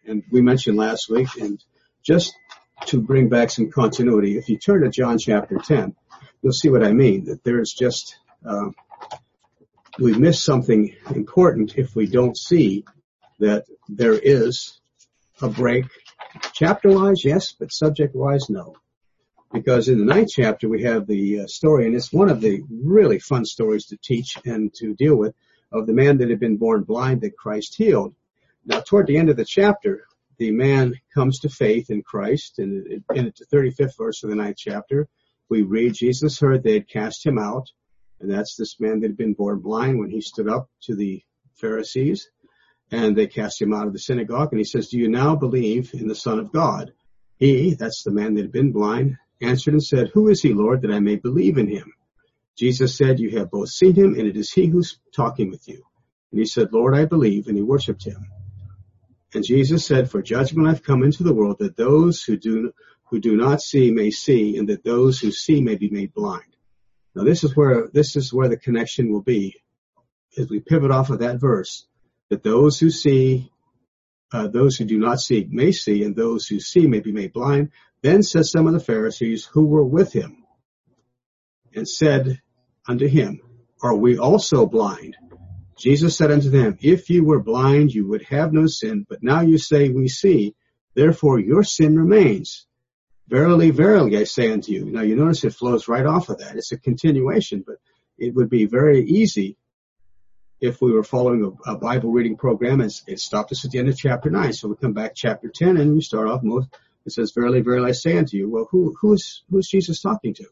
And we mentioned last week, and just to bring back some continuity, if you turn to John chapter 10, you'll see what I mean, that there's just, we miss something important if we don't see that there is a break. Chapter-wise, yes, but subject-wise, no. Because in the 9th chapter, we have the story, and it's one of the really fun stories to teach and to deal with, of the man that had been born blind that Christ healed. Now, toward the end of the chapter, the man comes to faith in Christ, and in the 35th verse of the 9th chapter, we read, Jesus heard they had cast him out, and that's this man that had been born blind when he stood up to the Pharisees, and they cast him out of the synagogue, and he says, do you now believe in the Son of God? He, that's the man that had been blind, answered and said, who is he, Lord, that I may believe in him? Jesus said, you have both seen him, and it is he who's talking with you. And he said, Lord, I believe, and he worshipped him. And Jesus said, for judgment I've come into the world, that those who do not see may see, and that those who see may be made blind. Now this is where the connection will be, as we pivot off of that verse, that those who see, those who do not see may see, and those who see may be made blind. Then said some of the Pharisees who were with him, and said unto him, are we also blind? Jesus said unto them, if you were blind, you would have no sin, but now you say, we see, therefore your sin remains. Verily, verily, I say unto you. Now you notice it flows right off of that. It's a continuation, but it would be very easy if we were following a Bible reading program, and it stopped us at the end of chapter 9. So we come back chapter 10, and we start off, it says, verily, verily, I say unto you. Well, who's Jesus talking to?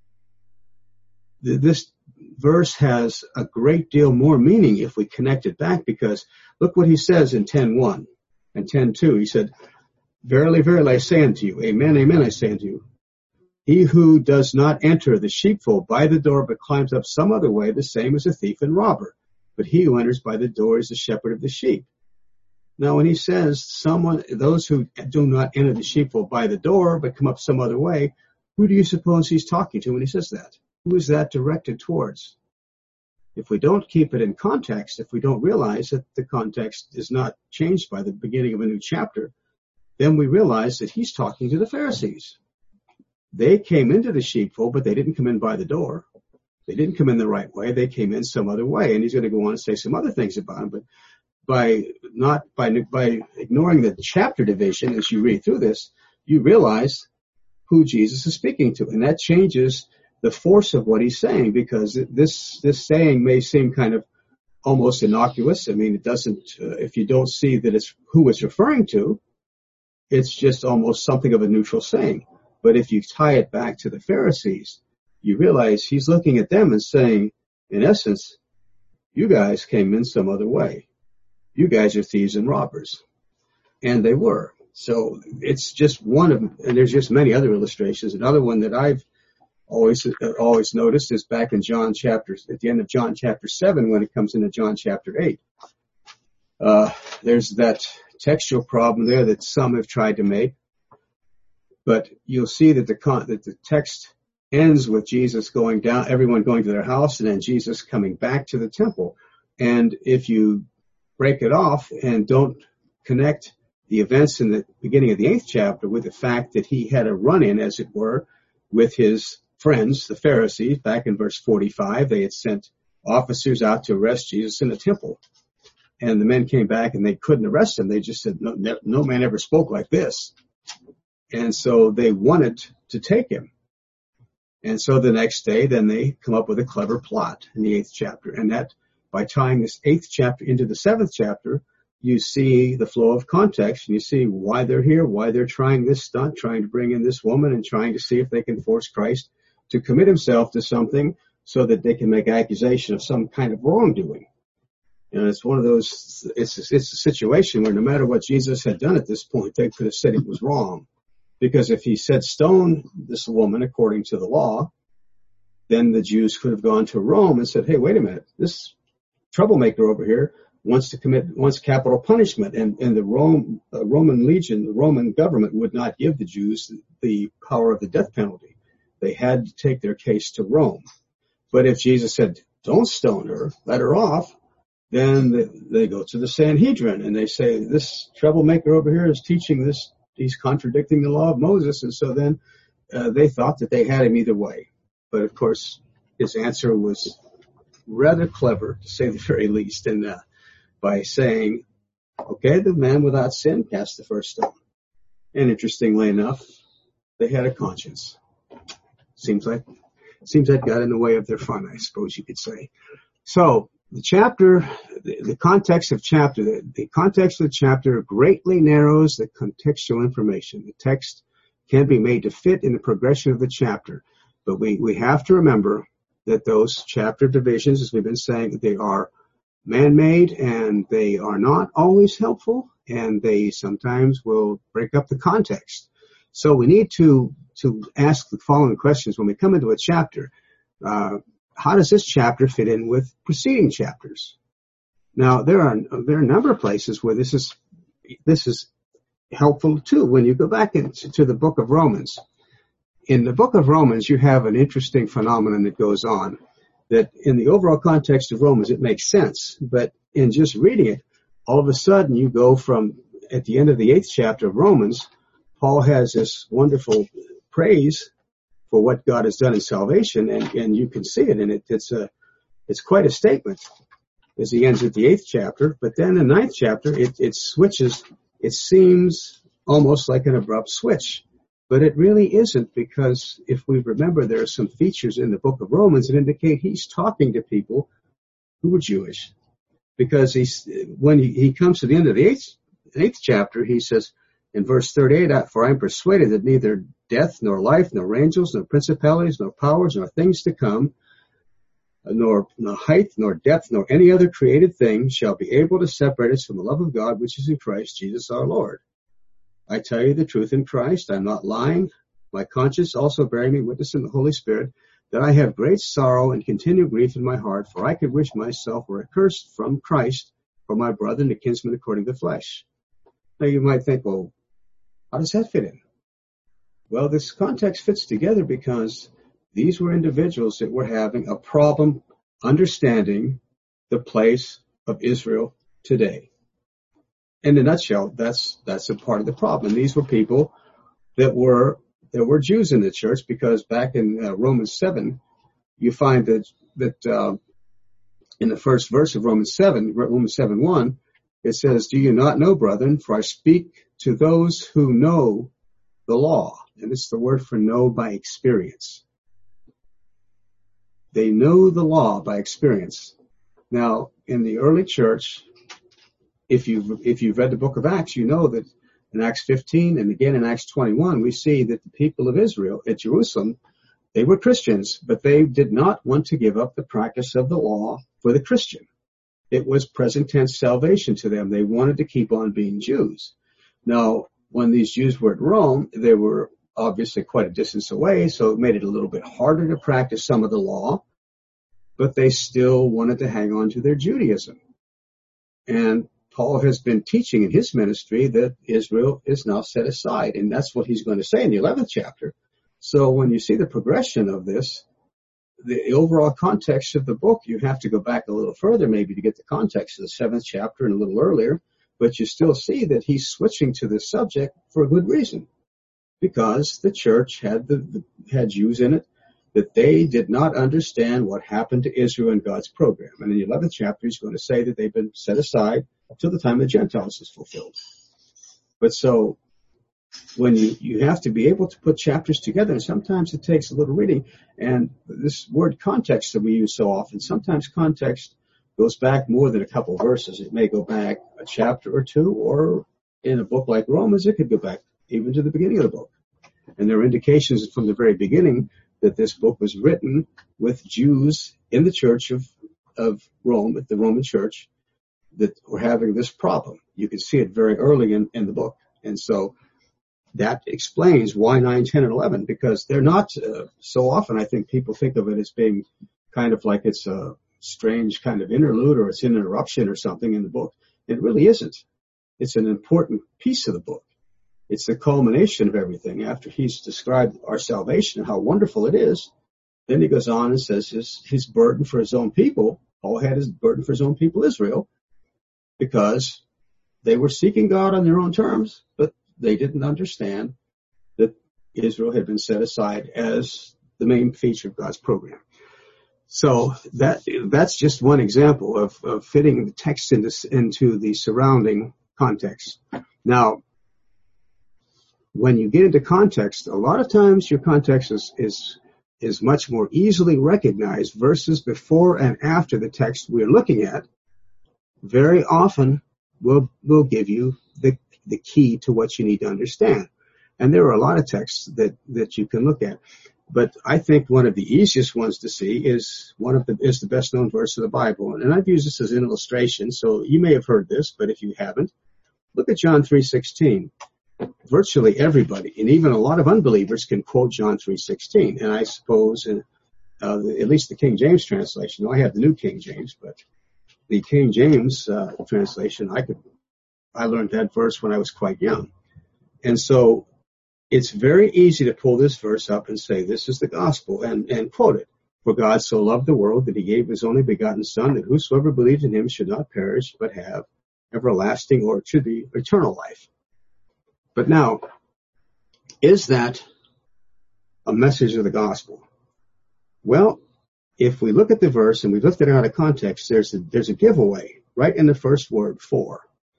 This verse has a great deal more meaning if we connect it back, because look what he says in 10:1 and 10:2. He said, verily, verily, I say unto you, amen, amen, I say unto you, he who does not enter the sheepfold by the door, but climbs up some other way, the same is a thief and robber. But he who enters by the door is the shepherd of the sheep. Now, when he says those who do not enter the sheepfold by the door, but come up some other way, who do you suppose he's talking to when he says that? Who is that directed towards? If we don't keep it in context, if we don't realize that the context is not changed by the beginning of a new chapter, then we realize that he's talking to the Pharisees. They came into the sheepfold, but they didn't come in by the door. They didn't come in the right way. They came in some other way. And he's going to go on and say some other things about them. But by ignoring the chapter division as you read through this, you realize who Jesus is speaking to. And that changes the force of what he's saying, because this saying may seem kind of almost innocuous. I mean, it doesn't, if you don't see that it's who it's referring to, it's just almost something of a neutral saying. But if you tie it back to the Pharisees, you realize he's looking at them and saying, in essence, you guys came in some other way. You guys are thieves and robbers. And they were. So it's just one of them, and there's just many other illustrations. Another one that I've always noticed is back in at the end of John chapter 7, when it comes into John chapter 8. There's that textual problem there that some have tried to make, but you'll see that the text ends with Jesus going down, everyone going to their house, and then Jesus coming back to the temple. And if you break it off and don't connect the events in the beginning of the 8th chapter with the fact that he had a run-in, as it were, with his friends, the Pharisees, back in verse 45, they had sent officers out to arrest Jesus in the temple. And the men came back and they couldn't arrest him. They just said, no man ever spoke like this. And so they wanted to take him. And so the next day, then they come up with a clever plot in the 8th chapter. And that, by tying this 8th chapter into the 7th chapter, you see the flow of context, and you see why they're here, why they're trying this stunt, trying to bring in this woman and trying to see if they can force Christ to commit himself to something so that they can make accusation of some kind of wrongdoing. And it's one of those, it's a situation where no matter what Jesus had done at this point, they could have said it was wrong. Because if he said stone this woman according to the law, then the Jews could have gone to Rome and said, hey, wait a minute, this troublemaker over here wants capital punishment. And the Roman legion, the Roman government would not give the Jews the power of the death penalty. They had to take their case to Rome. But if Jesus said, don't stone her, let her off, then they go to the Sanhedrin and they say, this troublemaker over here is teaching this, he's contradicting the law of Moses. And so then they thought that they had him either way. But of course, his answer was rather clever, to say the very least, and by saying, okay, the man without sin cast the first stone. And interestingly enough, they had a conscience. Seems like got in the way of their fun, I suppose you could say. So the chapter, the context of the chapter greatly narrows the contextual information. The text can be made to fit in the progression of the chapter, but we have to remember that those chapter divisions, as we've been saying, they are man-made and they are not always helpful, and they sometimes will break up the context. So we need to ask the following questions when we come into a chapter. How does this chapter fit in with preceding chapters? Now, there are a number of places where this is helpful too. When you go back into the book of Romans, in the book of Romans, you have an interesting phenomenon that goes on, that in the overall context of Romans, it makes sense. But in just reading it, all of a sudden you go from, at the end of the 8th chapter of Romans, Paul has this wonderful praise for what God has done in salvation, and you can see it, and it's quite a statement as he ends at the 8th chapter. But then the 9th chapter, it switches. It seems almost like an abrupt switch, but it really isn't, because if we remember, there are some features in the book of Romans that indicate he's talking to people who were Jewish, because when he comes to the end of the 8th chapter, he says in verse 38, for I am persuaded that neither death, nor life, nor angels, nor principalities, nor powers, nor things to come, nor height, nor depth, nor any other created thing shall be able to separate us from the love of God which is in Christ Jesus our Lord. I tell you the truth in Christ, I'm not lying. My conscience also bearing me witness in the Holy Spirit, that I have great sorrow and continual grief in my heart, for I could wish myself were accursed from Christ for my brother and the kinsman according to the flesh. Now you might think, well, how does that fit in? Well, this context fits together because these were individuals that were having a problem understanding the place of Israel today. In a nutshell, that's a part of the problem. These were people that were Jews in the church, because back in Romans 7, you find that in the first verse of Romans 7:1, it says, do you not know, brethren, for I speak to those who know the law. And it's the word for know by experience. They know the law by experience. Now, in the early church, if you've read the book of Acts, you know that in Acts 15 and again in Acts 21, we see that the people of Israel at Jerusalem, they were Christians, but they did not want to give up the practice of the law for the Christian. It was present tense salvation to them. They wanted to keep on being Jews. Now, when these Jews were at Rome, they were obviously quite a distance away, so it made it a little bit harder to practice some of the law, but they still wanted to hang on to their Judaism. And Paul has been teaching in his ministry that Israel is now set aside, and that's what he's going to say in the 11th chapter. So when you see the progression of this, the overall context of the book, you have to go back a little further maybe to get the context of the 7th chapter and a little earlier, but you still see that he's switching to this subject for a good reason, because the church had Jews in it that they did not understand what happened to Israel in God's program. And in the 11th chapter, he's going to say that they've been set aside up till the time of the Gentiles is fulfilled. But so when you have to be able to put chapters together, and sometimes it takes a little reading, and this word context that we use so often, sometimes context goes back more than a couple verses. It may go back a chapter or two, or in a book like Romans, it could go back even to the beginning of the book. And there are indications from the very beginning that this book was written with Jews in the church of Rome, at the Roman church, that were having this problem. You can see it very early in the book. And so that explains why 9, 10, and 11, because they're not so often, I think people think of it as being kind of like it's a strange kind of interlude or it's an interruption or something in the book. It really isn't. It's an important piece of the book. It's the culmination of everything. After he's described our salvation and how wonderful it is, then he goes on and says his burden for his own people Paul had his burden for his own people, Israel, because they were seeking God on their own terms, but they didn't understand that Israel had been set aside as the main feature of God's program. So that's just one example of fitting the text into the surrounding context. Now, when you get into context, a lot of times your context is much more easily recognized. Verses before and after the text we're looking at very often will give you the key to what you need to understand. And there are a lot of texts that you can look at. But I think one of the easiest ones to see is the best known verse of the Bible. And I've used this as an illustration, so you may have heard this, but if you haven't, look at John 3:16. Virtually everybody, and even a lot of unbelievers, can quote John 3:16. And I suppose, at least the King James translation, I have the New King James, but the King James translation, I learned that verse when I was quite young. And so it's very easy to pull this verse up and say, this is the gospel, and quote it. For God so loved the world that he gave his only begotten Son, that whosoever believes in him should not perish, but have everlasting, or it should be eternal life. But now, is that a message of the gospel? Well, if we look at the verse and we lift it out of context, there's a giveaway right in the first word, for.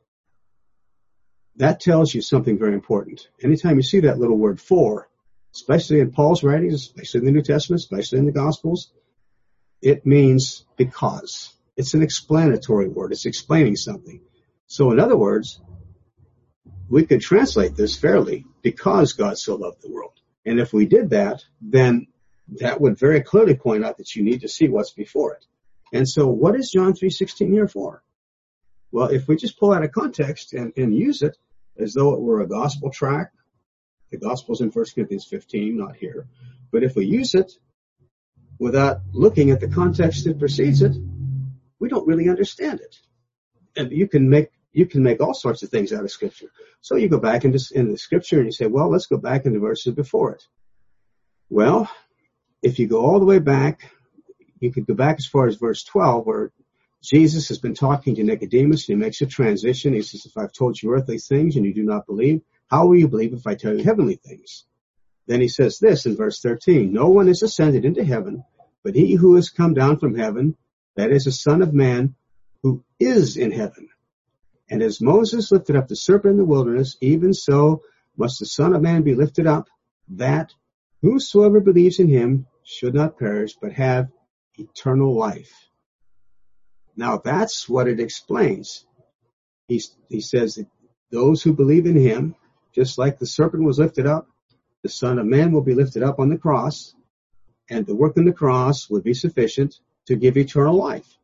That tells you something very important. Anytime you see that little word for, especially in Paul's writings, especially in the New Testament, especially in the Gospels, it means because. It's an explanatory word. It's explaining something. So in other words, we could translate this fairly, because God so loved the world. And if we did that, then that would very clearly point out that you need to see what's before it. And so what is John 3:16 here for? Well, if we just pull out of context and use it as though it were a gospel tract, the gospel's in 1 Corinthians 15, not here. But if we use it without looking at the context that precedes it, we don't really understand it. And you can make all sorts of things out of Scripture. So you go back into the Scripture and you say, well, let's go back into verses before it. Well, if you go all the way back, you could go back as far as verse 12, where Jesus has been talking to Nicodemus, and he makes a transition. He says, if I've told you earthly things and you do not believe, how will you believe if I tell you heavenly things? Then he says this in verse 13, no one is ascended into heaven, but he who has come down from heaven, that is the Son of Man, who is in heaven. And as Moses lifted up the serpent in the wilderness, even so must the Son of Man be lifted up, that whosoever believes in him should not perish, but have eternal life. Now that's what it explains. He says that those who believe in him, just like the serpent was lifted up, the Son of Man will be lifted up on the cross, and the work on the cross would be sufficient to give eternal life.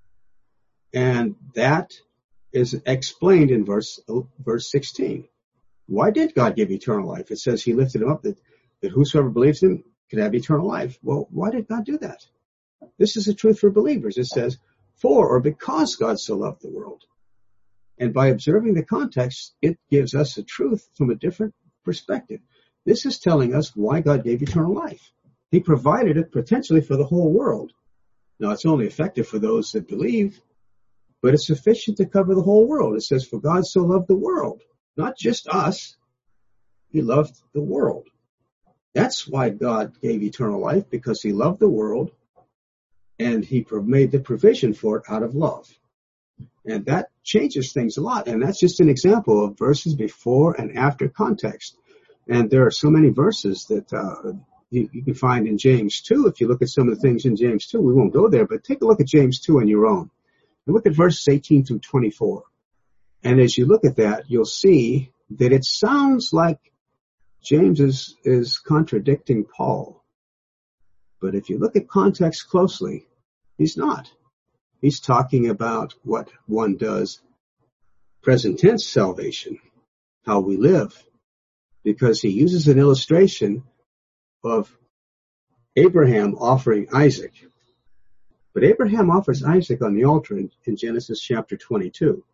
And that is explained in verse 16. Why did God give eternal life? It says he lifted him up that whosoever believes in him could have eternal life. Well, why did God do that? This is the truth for believers. It says, for or because God so loved the world. And by observing the context, it gives us the truth from a different perspective. This is telling us why God gave eternal life. He provided it potentially for the whole world. Now, it's only effective for those that believe, but it's sufficient to cover the whole world. It says, for God so loved the world, not just us. He loved the world. That's why God gave eternal life, because he loved the world, and he made the provision for it out of love. And that changes things a lot. And that's just an example of verses before and after context. And there are so many verses that you can find in James 2. If you look at some of the things in James 2, we won't go there, but take a look at James 2 on your own. And look at verses 18 through 24. And as you look at that, you'll see that it sounds like James is contradicting Paul. But if you look at context closely, he's not. He's talking about what one does, present tense salvation, how we live, because he uses an illustration of Abraham offering Isaac. But Abraham offers Isaac on the altar in Genesis chapter 22.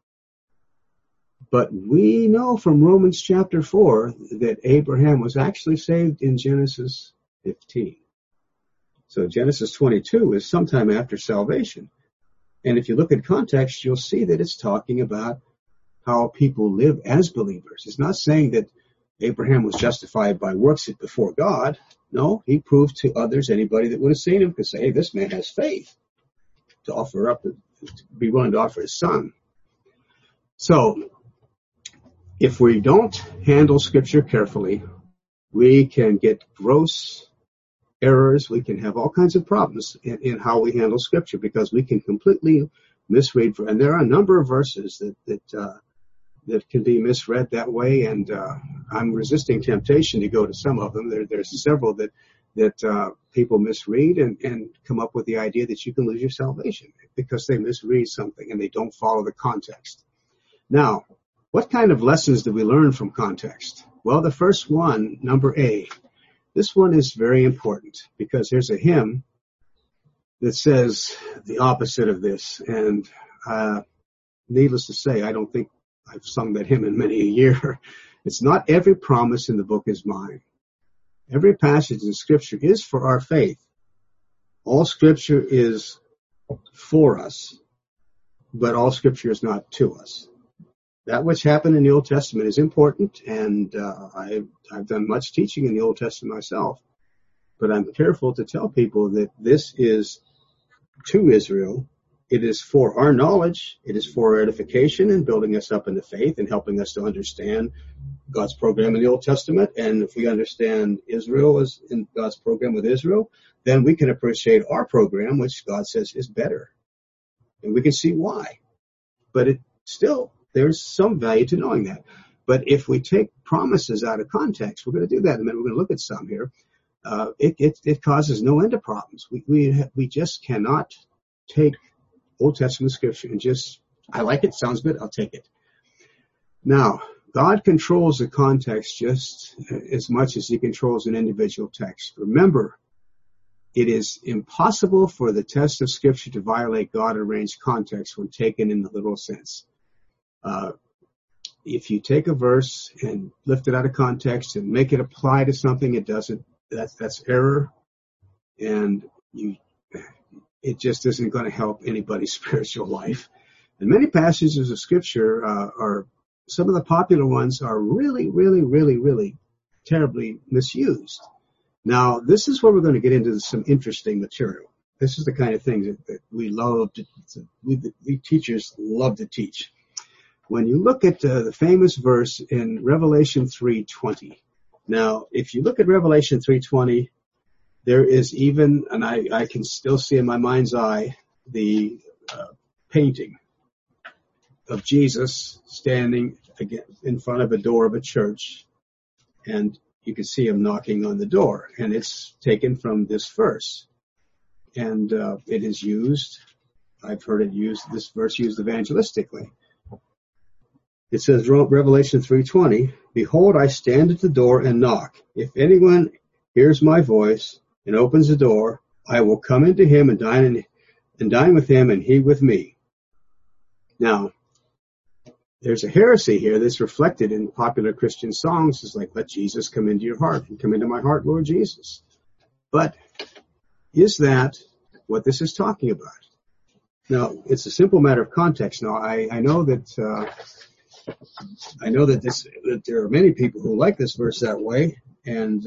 But we know from Romans chapter 4 that Abraham was actually saved in Genesis 15. So Genesis 22 is sometime after salvation. And if you look at context, you'll see that it's talking about how people live as believers. It's not saying that Abraham was justified by works before God. No, he proved to others, anybody that would have seen him, could say, hey, this man has faith to offer up, to be willing to offer his son. So, if we don't handle Scripture carefully, we can get gross errors. We can have all kinds of problems in how we handle Scripture because we can completely misread. And there are a number of verses that can be misread that way, and I'm resisting temptation to go to some of them. There's several that people misread and come up with the idea that you can lose your salvation because they misread something and they don't follow the context. Now, what kind of lessons do we learn from context? Well, the first one, number A, this one is very important because there's a hymn that says the opposite of this, and needless to say, I don't think I've sung that hymn in many a year. It's not every promise in the book is mine. Every passage in Scripture is for our faith. All Scripture is for us, but all Scripture is not to us. That which happened in the Old Testament is important, and I've done much teaching in the Old Testament myself, but I'm careful to tell people that this is to Israel. It is for our knowledge. It is for our edification and building us up in the faith and helping us to understand God's program in the Old Testament. And if we understand Israel as in God's program with Israel, then we can appreciate our program, which God says is better. And we can see why. But there's some value to knowing that. But if we take promises out of context, we're going to do that in a minute. We're going to look at some here. It causes no end of problems. We just cannot take Old Testament Scripture and I like it, sounds good, I'll take it. Now, God controls the context just as much as he controls an individual text. Remember, it is impossible for the text of Scripture to violate God-arranged context when taken in the literal sense. If you take a verse and lift it out of context and make it apply to something, it doesn't. That's error, and it just isn't going to help anybody's spiritual life. And many passages of Scripture are some of the popular ones are really, really, really, really terribly misused. Now, this is where we're going to get into some interesting material. This is the kind of thing that we love. We teachers love to teach. When you look at the famous verse in Revelation 3:20, now, if you look at Revelation 3:20, there is even, and I can still see in my mind's eye, the painting of Jesus standing again in front of a door of a church, and you can see him knocking on the door, and it's taken from this verse. And it is used, I've heard it used, this verse used evangelistically. It says, Revelation 3:20, "Behold, I stand at the door and knock. If anyone hears my voice and opens the door, I will come into him and dine with him and he with me." Now, there's a heresy here that's reflected in popular Christian songs. It's like, let Jesus come into your heart and come into my heart, Lord Jesus. But is that what this is talking about? Now, it's a simple matter of context. Now, I know that that there are many people who like this verse that way, and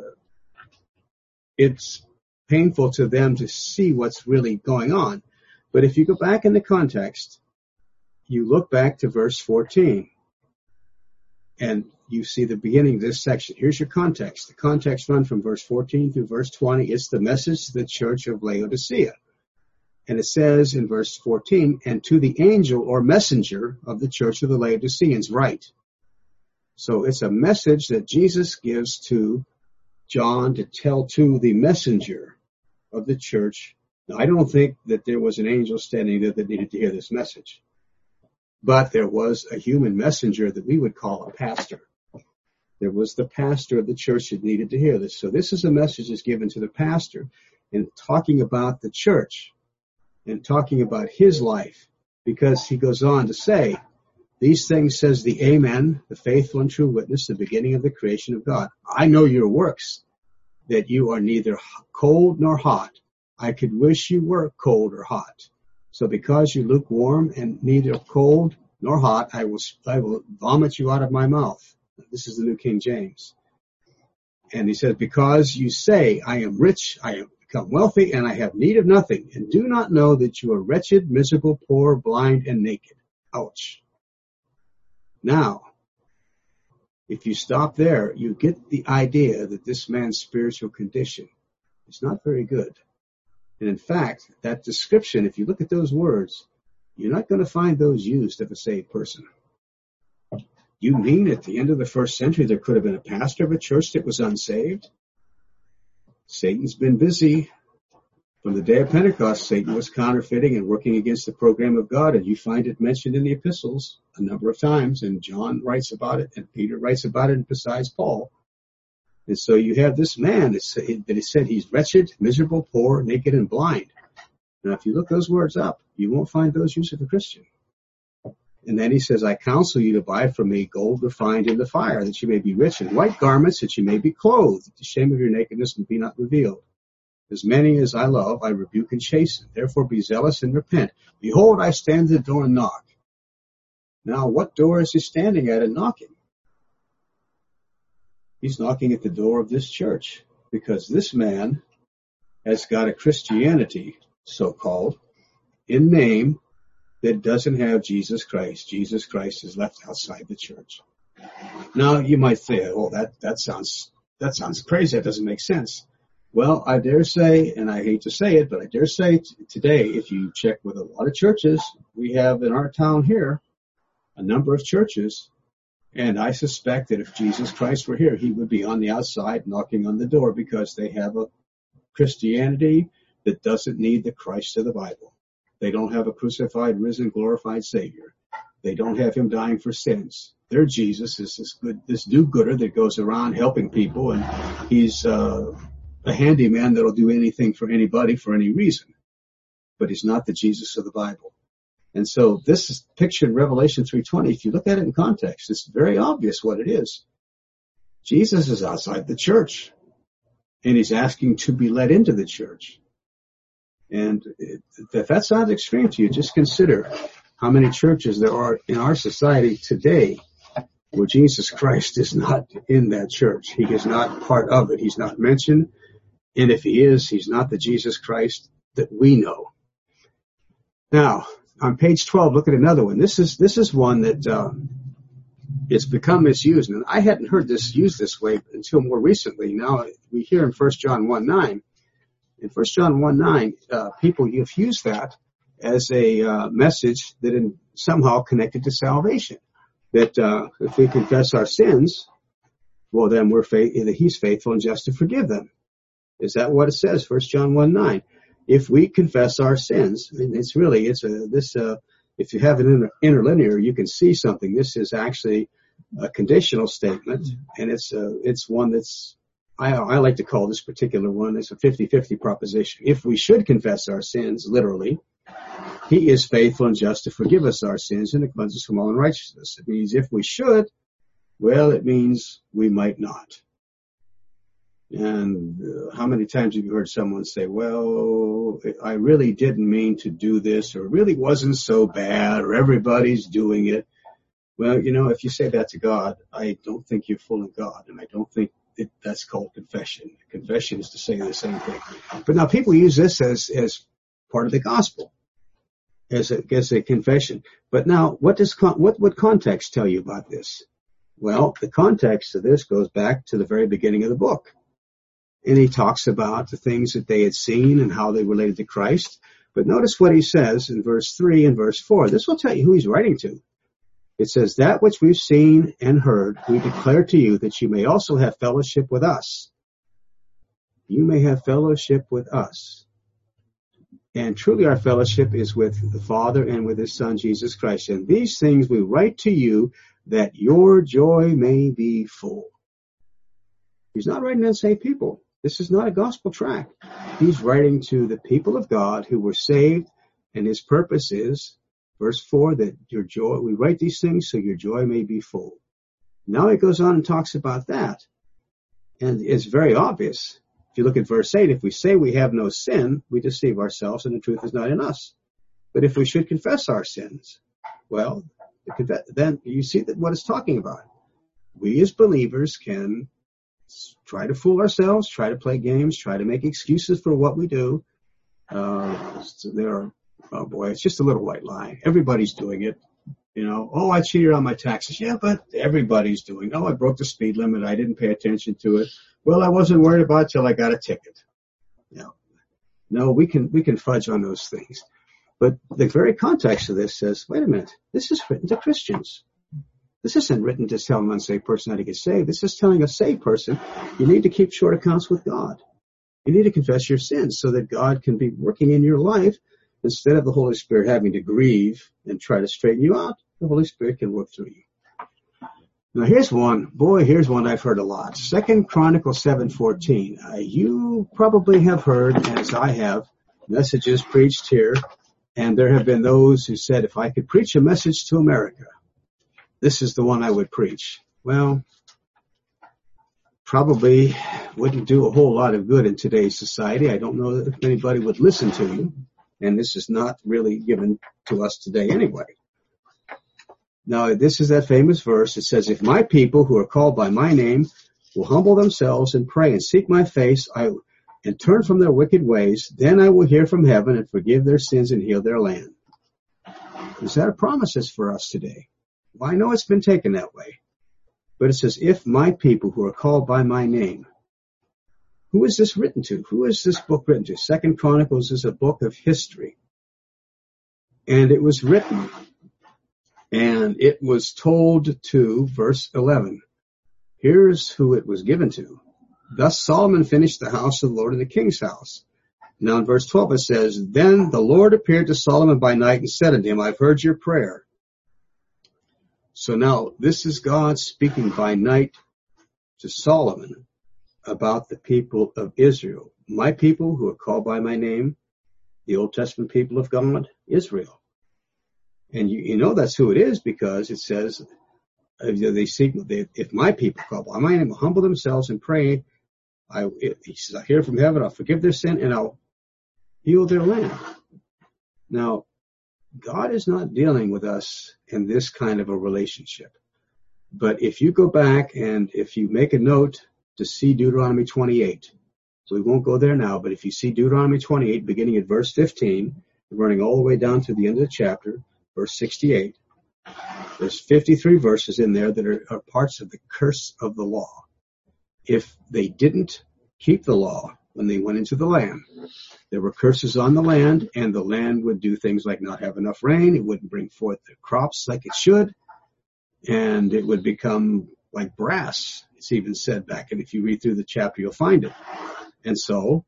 it's painful to them to see what's really going on. But if you go back in the context, you look back to verse 14, and you see the beginning of this section. Here's your context. The context runs from verse 14 through verse 20. It's the message to the church of Laodicea. And it says in verse 14, "And to the angel or messenger of the church of the Laodiceans write." So it's a message that Jesus gives to John to tell to the messenger of the church. Now, I don't think that there was an angel standing there that needed to hear this message. But there was a human messenger that we would call a pastor. There was the pastor of the church that needed to hear this. So this is a message that's given to the pastor and talking about the church and talking about his life, because he goes on to say, "These things says the Amen, the faithful and true witness, the beginning of the creation of God. I know your works, that you are neither cold nor hot. I could wish you were cold or hot. So because you lukewarm and neither cold nor hot, I will vomit you out of my mouth. This is the New King James. And he says, because you say, I am rich, I have become wealthy, and I have need of nothing, and do not know that you are wretched, miserable, poor, blind, and naked. Ouch. Now, if you stop there, you get the idea that this man's spiritual condition is not very good. And in fact, that description, if you look at those words, you're not going to find those used of a saved person. You mean at the end of the first century there could have been a pastor of a church that was unsaved? Satan's been busy. From the day of Pentecost, Satan was counterfeiting and working against the program of God, and you find it mentioned in the epistles a number of times, and John writes about it, and Peter writes about it, besides Paul. And so you have this man that said he's wretched, miserable, poor, naked, and blind. Now, if you look those words up, you won't find those used of a Christian. And then he says, I counsel you to buy from me gold refined in the fire, that you may be rich, and white garments, that you may be clothed, that the shame of your nakedness may be not revealed. As many as I love, I rebuke and chasten. Therefore be zealous and repent. Behold, I stand at the door and knock. Now, what door is he standing at and knocking? He's knocking at the door of this church, because this man has got a Christianity, so-called, in name, that doesn't have Jesus Christ. Jesus Christ is left outside the church. Now, you might say, oh, that sounds crazy. That doesn't make sense. Well, I dare say, and I hate to say it, but I dare say today, if you check with a lot of churches, we have in our town here a number of churches, and I suspect that if Jesus Christ were here, he would be on the outside knocking on the door, because they have a Christianity that doesn't need the Christ of the Bible. They don't have a crucified, risen, glorified Savior. They don't have him dying for sins. Their Jesus is this do-gooder that goes around helping people, and he's a handyman that'll do anything for anybody for any reason. But he's not the Jesus of the Bible. And so this is pictured in Revelation 3:20. If you look at it in context, it's very obvious what it is. Jesus is outside the church, and he's asking to be let into the church. And if that sounds extreme to you, just consider how many churches there are in our society today where Jesus Christ is not in that church. He is not part of it. He's not mentioned. And if he is, he's not the Jesus Christ that we know. Now, on page 12, look at another one. This is one that it's become misused. And I hadn't heard this used this way until more recently. Now, we hear in 1 John 1:9. In 1 John 1:9, people have used that as a message that is somehow connected to salvation. That if we confess our sins, well, then he's faithful and just to forgive them. Is that what it says? 1 John 1:9. If we confess our sins, and if you have an interlinear, you can see something. This is actually a conditional statement, and it's one that's, I like to call this particular one, it's a 50-50 proposition. If we should confess our sins, literally, he is faithful and just to forgive us our sins and to cleanse us from all unrighteousness. It means if we should, well, it means we might not. And how many times have you heard someone say, well, I really didn't mean to do this, or it really wasn't so bad, or everybody's doing it. Well, if you say that to God, I don't think you're fooling God, and I don't think that's called confession. Confession is to say the same thing. But now people use this as part of the gospel, as a confession. But now, what would context tell you about this? Well, the context of this goes back to the very beginning of the book. And he talks about the things that they had seen and how they related to Christ. But notice what he says in verse 3 and verse 4. This will tell you who he's writing to. It says, that which we've seen and heard, we declare to you, that you may also have fellowship with us. You may have fellowship with us. And truly our fellowship is with the Father and with his Son, Jesus Christ. And these things we write to you, that your joy may be full. He's not writing to unsaved people. This is not a gospel tract. He's writing to the people of God who were saved, and his purpose is, verse 4, that your joy, we write these things so your joy may be full. Now he goes on and talks about that. And it's very obvious. If you look at verse 8, if we say we have no sin, we deceive ourselves and the truth is not in us. But if we should confess our sins, well, then you see that what it's talking about. We as believers can try to fool ourselves, try to play games, try to make excuses for what we do. So it's just a little white lie. Everybody's doing it. Oh, I cheated on my taxes. Yeah, but everybody's doing it. Oh, I broke the speed limit. I didn't pay attention to it. Well, I wasn't worried about it till I got a ticket. No, we can fudge on those things. But the very context of this says, wait a minute, this is written to Christians. This isn't written to tell an unsaved person how to get saved. This is telling a saved person, you need to keep short accounts with God. You need to confess your sins so that God can be working in your life instead of the Holy Spirit having to grieve and try to straighten you out. The Holy Spirit can work through you. Now here's one I've heard a lot. 2 Chronicles 7:14. You probably have heard, as I have, messages preached here, and there have been those who said, if I could preach a message to America, this is the one I would preach. Well, probably wouldn't do a whole lot of good in today's society. I don't know if anybody would listen to you, and this is not really given to us today anyway. Now, this is that famous verse. It says, if my people who are called by my name will humble themselves and pray and seek my face and turn from their wicked ways, then I will hear from heaven and forgive their sins and heal their land. Is that a promise for us today? Well, I know it's been taken that way. But it says, if my people who are called by my name. Who is this written to? Who is this book written to? 2 Chronicles is a book of history. And it was written. And it was told to, verse 11. Here's who it was given to. Thus Solomon finished the house of the Lord and the king's house. Now in verse 12 it says, then the Lord appeared to Solomon by night and said unto him, I've heard your prayer. So now this is God speaking by night to Solomon about the people of Israel. My people who are called by my name, the Old Testament people of God, Israel. And you know that's who it is because it says, if my people called by my name will humble themselves and pray, he says, I'll hear from heaven, I'll forgive their sin, and I'll heal their land. Now, God is not dealing with us in this kind of a relationship. But if you go back and if you make a note to see Deuteronomy 28, so we won't go there now, but if you see Deuteronomy 28, beginning at verse 15, running all the way down to the end of the chapter, verse 68, there's 53 verses in there that are parts of the curse of the law. If they didn't keep the law when they went into the land, there were curses on the land, and the land would do things like not have enough rain. It wouldn't bring forth the crops like it should, and it would become like brass. It's even said back, and if you read through the chapter, you'll find it. And so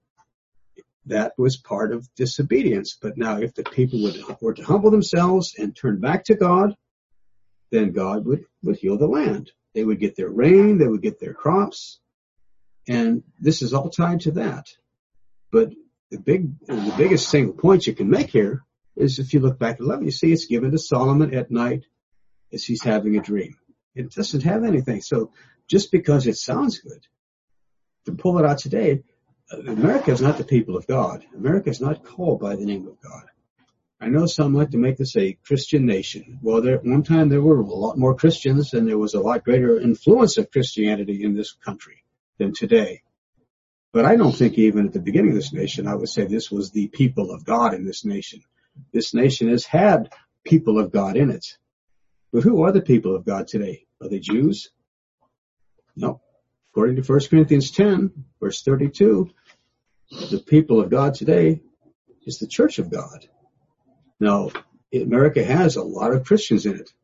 that was part of disobedience. But now if the people were to humble themselves and turn back to God, then God would heal the land. They would get their rain, they would get their crops, and this is all tied to that. But the biggest single point you can make here is if you look back at 11, you see it's given to Solomon at night as he's having a dream. It doesn't have anything. So just because it sounds good, to pull it out today, America is not the people of God. America is not called by the name of God. I know some like to make this a Christian nation. Well, at one time there were a lot more Christians, and there was a lot greater influence of Christianity in this country than today. But I don't think even at the beginning of this nation, I would say this was the people of God in this nation. This nation has had people of God in it. But who are the people of God today? Are they Jews? No. According to 1 Corinthians 10, verse 32, the people of God today is the church of God. Now, America has a lot of Christians in it.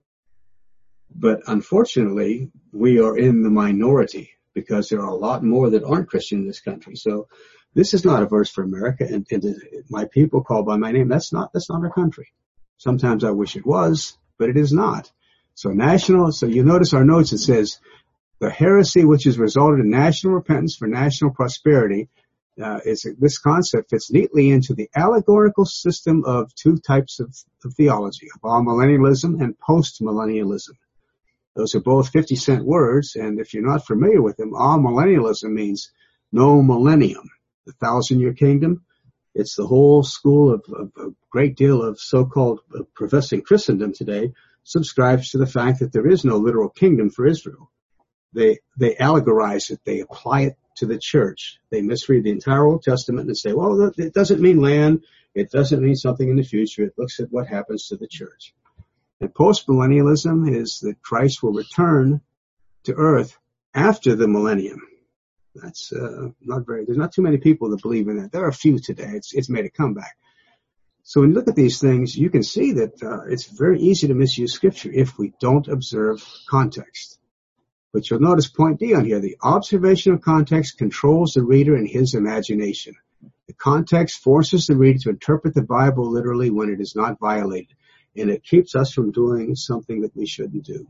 But unfortunately, we are in the minority because there are a lot more that aren't Christian in this country. So this is not a verse for America. And my people called by my name, that's not our country. Sometimes I wish it was, but it is not. So you notice our notes, it says, the heresy which has resulted in national repentance for national prosperity, this concept fits neatly into the allegorical system of two types of theology, of amillennialism and post-millennialism. Those are both 50-cent words, and if you're not familiar with them, amillennialism means no millennium, the 1,000-year kingdom. It's the whole school of a great deal of so-called professing Christendom today subscribes to the fact that there is no literal kingdom for Israel. They allegorize it. They apply it to the church. They misread the entire Old Testament and say, well, it doesn't mean land. It doesn't mean something in the future. It looks at what happens to the church. And postmillennialism is that Christ will return to earth after the millennium. That's there's not too many people that believe in that. There are a few today. It's made a comeback. So when you look at these things, you can see that it's very easy to misuse Scripture if we don't observe context. But you'll notice point D on here. The observation of context controls the reader and his imagination. The context forces the reader to interpret the Bible literally when it is not violated. And it keeps us from doing something that we shouldn't do.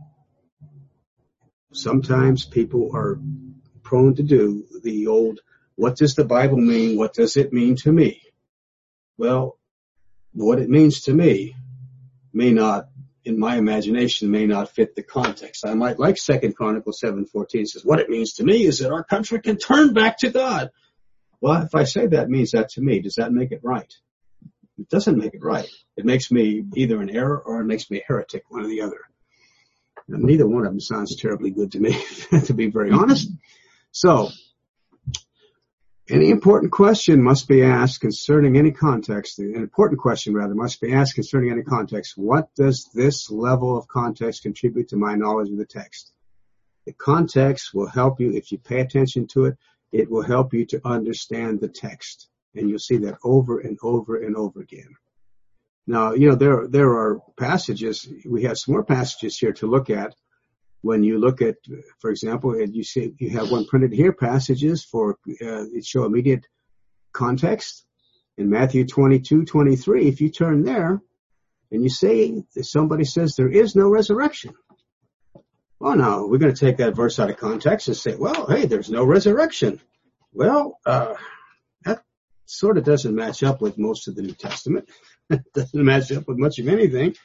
Sometimes people are prone to do the old, what does the Bible mean? What does it mean to me? Well, what it means to me may not, in my imagination, may not fit the context. I might like 2 Chronicles 7:14 says, what it means to me is that our country can turn back to God. Well, if I say that means that to me, does that make it right? It doesn't make it right. It makes me either an error or it makes me a heretic, one or the other. And neither one of them sounds terribly good to me, to be very honest. So, any important question must be asked concerning any context. An important question, rather, must be asked concerning any context. What does this level of context contribute to my knowledge of the text? The context will help you, if you pay attention to it, it will help you to understand the text. And you'll see that over and over and over again. Now, there are passages, we have some more passages here to look at. When you look at, for example, you see you have one printed here, passages for that show immediate context. In Matthew 22:23, if you turn there and you say, somebody says there is no resurrection. Well, now, we're going to take that verse out of context and say, well, hey, there's no resurrection. Well, that sort of doesn't match up with most of the New Testament. It doesn't match up with much of anything.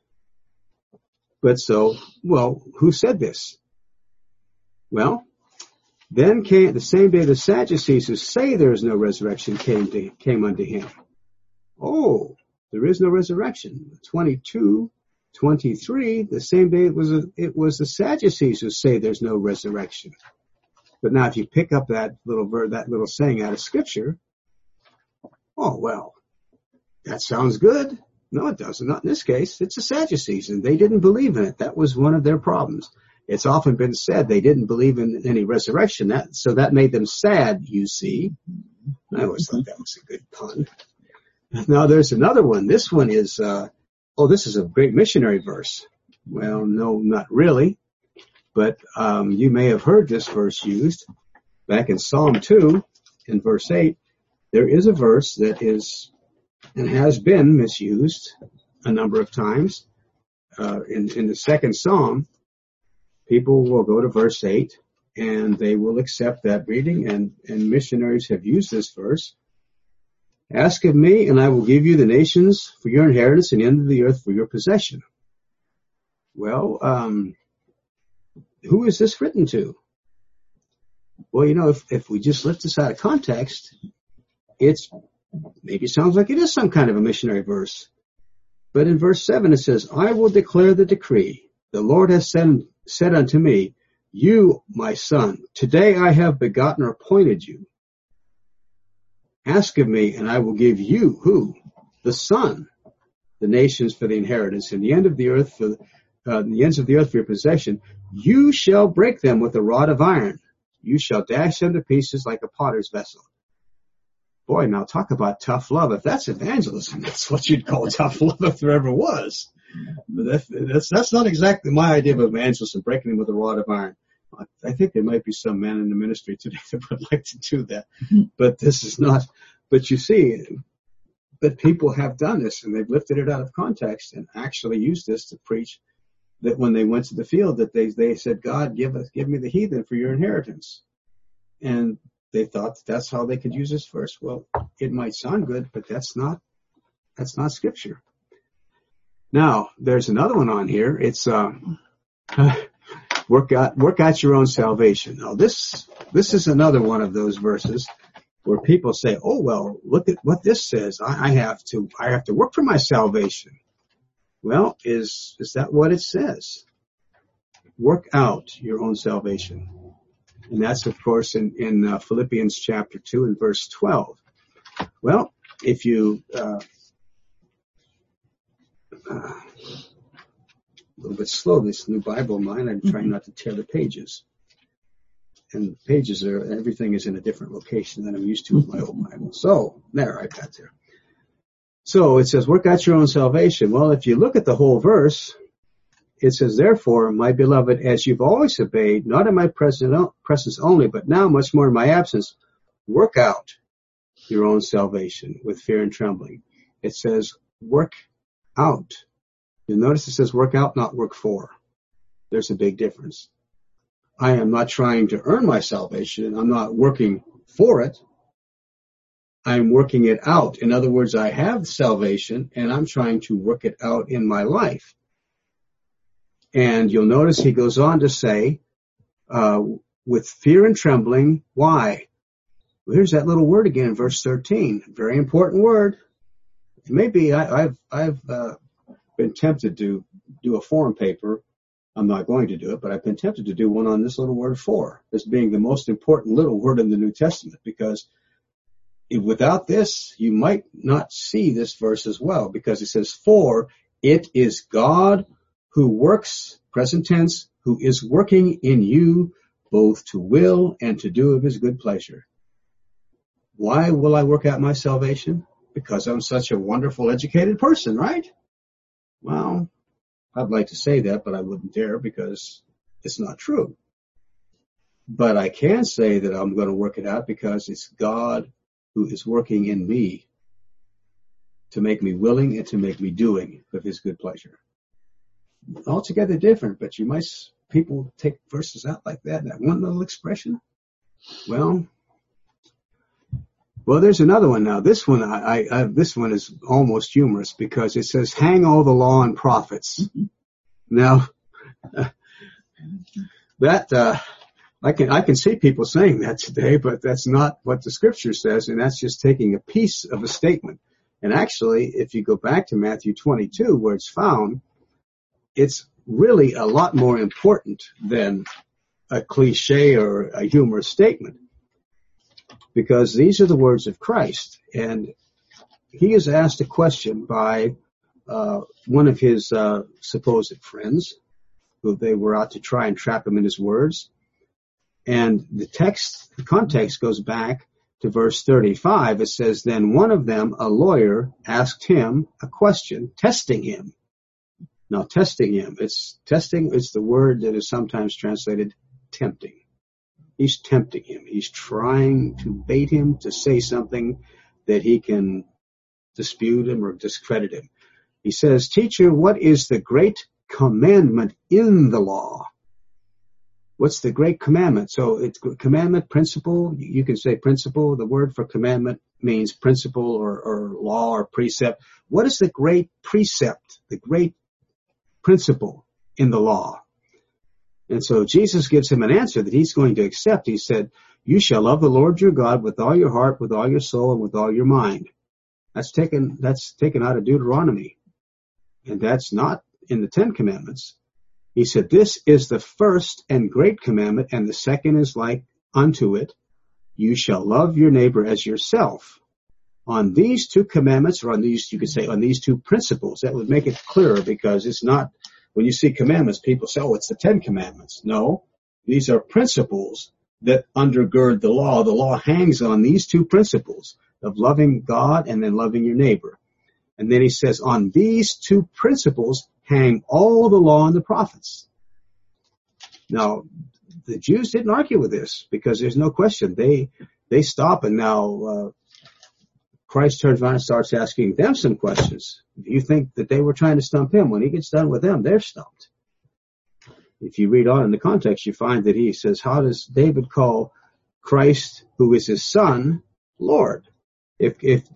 But who said this? Well, then came the same day the Sadducees who say there is no resurrection came unto him. Oh, there is no resurrection. 22:23, the same day it was the Sadducees who say there's no resurrection. But now if you pick up that little saying out of Scripture, oh well, that sounds good. No, it doesn't. Not in this case. It's the Sadducees, and they didn't believe in it. That was one of their problems. It's often been said they didn't believe in any resurrection, so that made them sad, you see. I always thought that was a good pun. Now there's another one. This one is, this is a great missionary verse. Well, no, not really. But you may have heard this verse used. Back in Psalm 2, in verse 8, there is a verse that is and has been misused a number of times. In the second Psalm, people will go to verse 8 and they will accept that reading, and missionaries have used this verse. Ask of me, and I will give you the nations for your inheritance and the end of the earth for your possession. Well, who is this written to? Well, if we just lift this out of context, maybe sounds like it is some kind of a missionary verse. But in verse 7 it says, I will declare the decree. The Lord has said unto me, you, my son, today I have begotten or appointed you. Ask of me, and I will give you, who? The Son, the nations for the inheritance, and the end of the earth for the ends of the earth for your possession. You shall break them with a rod of iron. You shall dash them to pieces like a potter's vessel. Boy, now talk about tough love. If that's evangelism, that's what you'd call tough love if there ever was. But that's not exactly my idea of evangelism, breaking them with a rod of iron. I think there might be some men in the ministry today that would like to do that. But this is not. But you see, that people have done this, and they've lifted it out of context and actually used this to preach that when they went to the field, that they said, God, give me the heathen for your inheritance. And they thought that's how they could use this verse. Well, it might sound good, but that's not Scripture. Now, there's another one on here. It's work out your own salvation. Now, this is another one of those verses where people say, oh, well, look at what this says. I have to work for my salvation. Well, is that what it says? Work out your own salvation. And that's, of course, in Philippians chapter 2 and verse 12. Well, if you, a little bit slow, this new Bible of mine, I'm trying not to tear the pages. And the pages everything is in a different location than I'm used to with my old Bible. So, there, I got there. So it says, work out your own salvation. Well, if you look at the whole verse, it says, therefore, my beloved, as you've always obeyed, not in my presence only, but now much more in my absence, work out your own salvation with fear and trembling. It says, work out. You'll notice it says work out, not work for. There's a big difference. I am not trying to earn my salvation. I'm not working for it. I'm working it out. In other words, I have salvation, and I'm trying to work it out in my life. And you'll notice he goes on to say, with fear and trembling, why? Well, here's that little word again in verse 13. Very important word. Maybe I've been tempted to do a form paper. I'm not going to do it, but I've been tempted to do one on this little word for, as being the most important little word in the New Testament, because without this, you might not see this verse as well, because it says, for it is God who works, present tense, who is working in you both to will and to do of his good pleasure. Why will I work out my salvation? Because I'm such a wonderful, educated person, right? Well, I'd like to say that, but I wouldn't dare, because it's not true. But I can say that I'm going to work it out because it's God who is working in me to make me willing and to make me doing of his good pleasure. Altogether different, but people take verses out like that one little expression. Well, there's another one now. This one, this one is almost humorous, because it says, hang all the law and prophets. Now, that, I can see people saying that today, but that's not what the scripture says, and that's just taking a piece of a statement. And actually, if you go back to Matthew 22, where it's found, it's really a lot more important than a cliche or a humorous statement, because these are the words of Christ. And he is asked a question by one of his supposed friends, who they were out to try and trap him in his words. And the context goes back to verse 35. It says, then one of them, a lawyer, asked him a question, testing him. Now, testing him, it's the word that is sometimes translated tempting. He's tempting him. He's trying to bait him to say something that he can dispute him or discredit him. He says, teacher, what is the great commandment in the law? What's the great commandment? So it's commandment, principle. You can say principle. The word for commandment means principle or law or precept. What is the great precept, the great principle in the law? And so Jesus gives him an answer that he's going to accept. He said, you shall love the Lord your God with all your heart, with all your soul, and with all your mind. That's taken out of Deuteronomy. And that's not in the Ten Commandments. He said, this is the first and great commandment, and the second is like unto it. You shall love your neighbor as yourself. On these two commandments, or on these, you could say, on these two principles, that would make it clearer, because it's not, when you see commandments, people say, oh, it's the Ten Commandments. No, these are principles that undergird the law. The law hangs on these two principles of loving God and then loving your neighbor. And then he says, on these two principles hang all the law and the prophets. Now, the Jews didn't argue with this, because there's no question. They stop, and now Christ turns around and starts asking them some questions. Do you think that they were trying to stump him? When he gets done with them, they're stumped. If you read on in the context, you find that he says, how does David call Christ, who is his son, Lord? If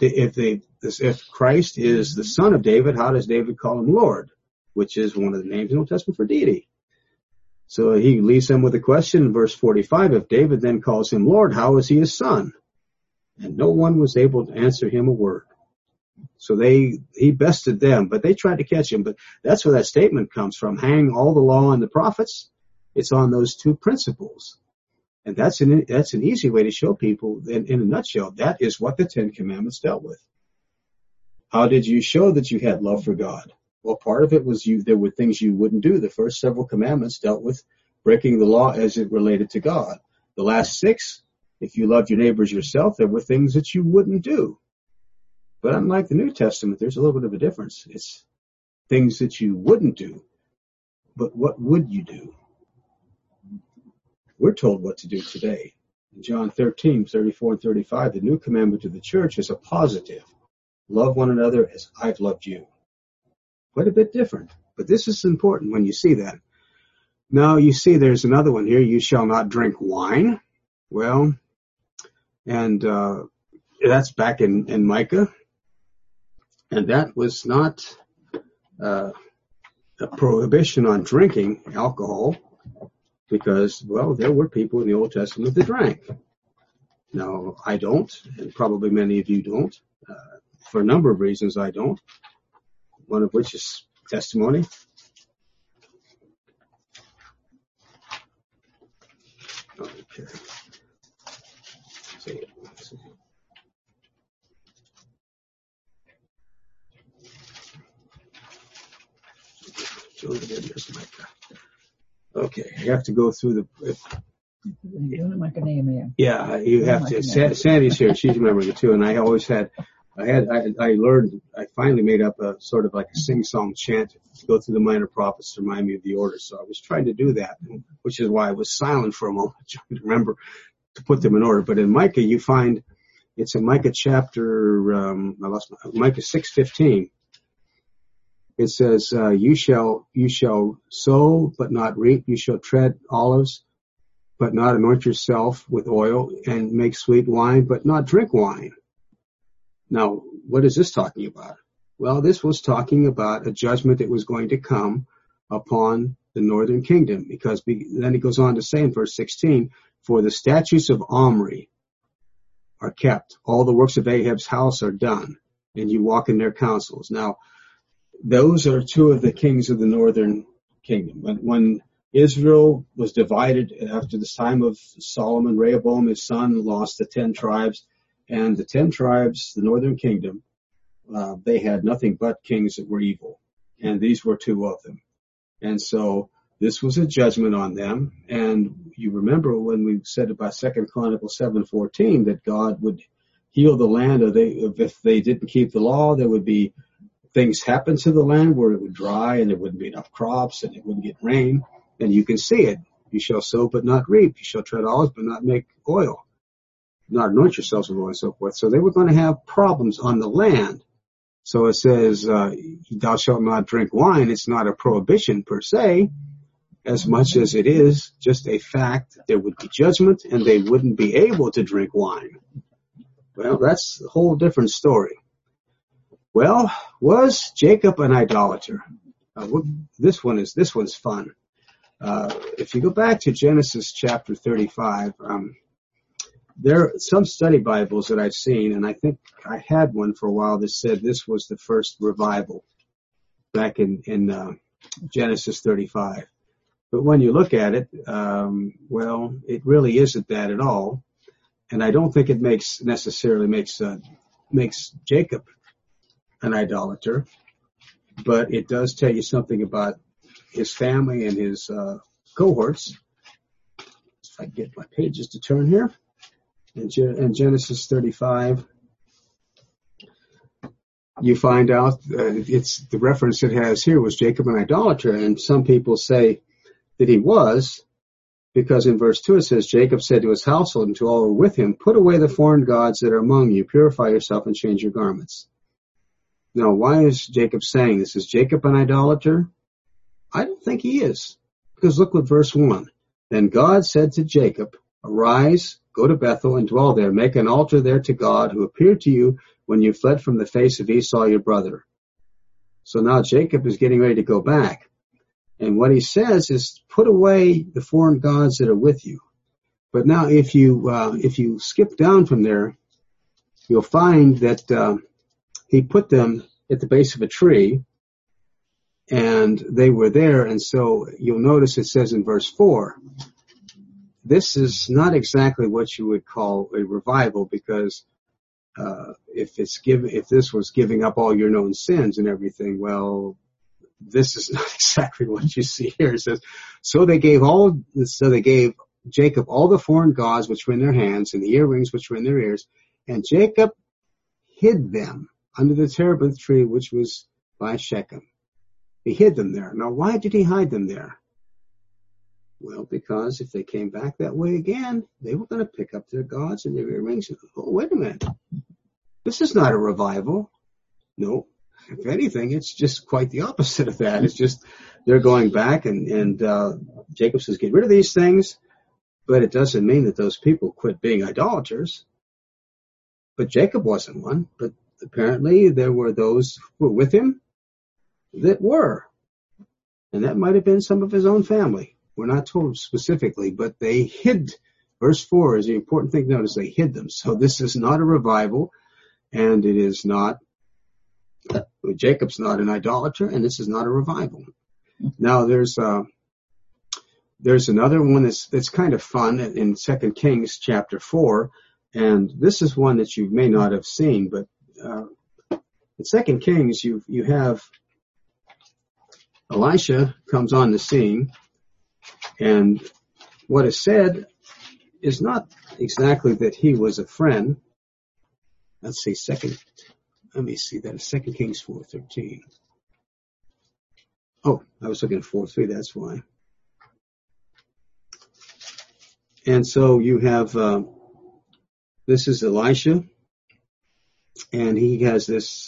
Christ is the son of David, how does David call him Lord, which is one of the names in the Old Testament for deity? So he leaves them with a question in verse 45. If David then calls him Lord, how is he his son? and no one was able to answer him a word. So he bested them, but they tried to catch him. But that's where that statement comes from. Hang all the law and the prophets. It's on those two principles. And that's an easy way to show people, in a nutshell, that is what the Ten Commandments dealt with. How did you show that you had love for God? Well, part of it was there were things you wouldn't do. The first several commandments dealt with breaking the law as it related to God. The last 6, if you loved your neighbors yourself, there were things that you wouldn't do. But unlike the New Testament, there's a little bit of a difference. It's things that you wouldn't do, but what would you do? We're told what to do today. In John 13:34 and 35, the new commandment to the church is a positive. Love one another as I've loved you. Quite a bit different. But this is important when you see that. Now you see there's another one here. You shall not drink wine. Well, and that's back in Micah. And that was not a prohibition on drinking alcohol because, well, there were people in the Old Testament that drank. Now, I don't, and probably many of you don't. For a number of reasons, I don't. One of which is testimony. Okay. Let's see. Okay, you have to go through the. Yeah, you have to. Sandy's here; she's remembering it too. And I always had. I learned. I finally made up a sort of like a sing-song chant to go through the minor prophets to remind me of the order. So I was trying to do that, which is why I was silent for a moment, trying to remember to put them in order. But in Micah, you find it's in Micah chapter. Micah 6:15. It says, you shall sow, but not reap. You shall tread olives, but not anoint yourself with oil, and make sweet wine, but not drink wine. Now, what is this talking about? Well, this was talking about a judgment that was going to come upon the northern kingdom, because then it goes on to say in verse 16, for the statutes of Omri are kept. All the works of Ahab's house are done, and you walk in their counsels. Now, those are two of the kings of the northern kingdom. When Israel was divided after this time of Solomon, Rehoboam, his son, lost the 10 tribes. And the 10 tribes, the northern kingdom, they had nothing but kings that were evil. And these were 2 of them. And so this was a judgment on them. And you remember when we said about 2 Chronicles 7:14 that God would heal the land, or if they didn't keep the law, there would be things happen to the land where it would dry and there wouldn't be enough crops and it wouldn't get rain. And you can see it. You shall sow but not reap. You shall tread olives but not make oil. Not anoint yourselves with oil and so forth. So they were going to have problems on the land. So it says, thou shalt not drink wine. It's not a prohibition per se, as much as it is just a fact that there would be judgment and they wouldn't be able to drink wine. Well, that's a whole different story. Well, was Jacob an idolater? This one's fun. If you go back to Genesis chapter 35, there are some study Bibles that I've seen, and I think I had one for a while that said this was the first revival back in Genesis 35. But when you look at it, well, it really isn't that at all. And I don't think it necessarily makes Jacob an idolater, but it does tell you something about his family and his cohorts. If I can get my pages to turn here. In Genesis 35, you find out it's the reference it has here was Jacob an idolater, and some people say that he was, because in verse 2 it says, Jacob said to his household and to all who were with him, put away the foreign gods that are among you, purify yourself and change your garments. Now, why is Jacob saying this? Is Jacob an idolater? I don't think he is. Because look what verse 1. Then God said to Jacob, arise, go to Bethel and dwell there. Make an altar there to God who appeared to you when you fled from the face of Esau your brother. So now Jacob is getting ready to go back. And what he says is put away the foreign gods that are with you. But now if you skip down from there you'll find that he put them at the base of a tree, and they were there. And so you'll notice it says in verse 4, this is not exactly what you would call a revival, because if this was giving up all your known sins and everything, well, this is not exactly what you see here. It says, so they gave Jacob all the foreign gods which were in their hands and the earrings which were in their ears, and Jacob hid them under the terebinth tree which was by Shechem. He hid them there. Now, why did he hide them there? Well, because if they came back that way again, they were going to pick up their gods and their earrings. Oh, wait a minute. This is not a revival. No. If anything, it's just quite the opposite of that. It's just they're going back, and Jacob says, get rid of these things. But it doesn't mean that those people quit being idolaters. But Jacob wasn't one. But apparently there were those who were with him that were. And that might have been some of his own family. We're not told specifically, but they hid. Verse 4 is the important thing to notice. They hid them. So this is not a revival, and it is not, Jacob's not an idolater, and this is not a revival. Now there's another one that's kind of fun in 2 Kings chapter 4, and this is one that you may not have seen, but in 2 Kings you have Elisha comes on the scene, and what is said is not exactly that he was a friend. Let's see, let me see, that is 2 Kings 4:13. Oh, I was looking at 4:3, that's why. And so you have, this is Elisha, and he has this,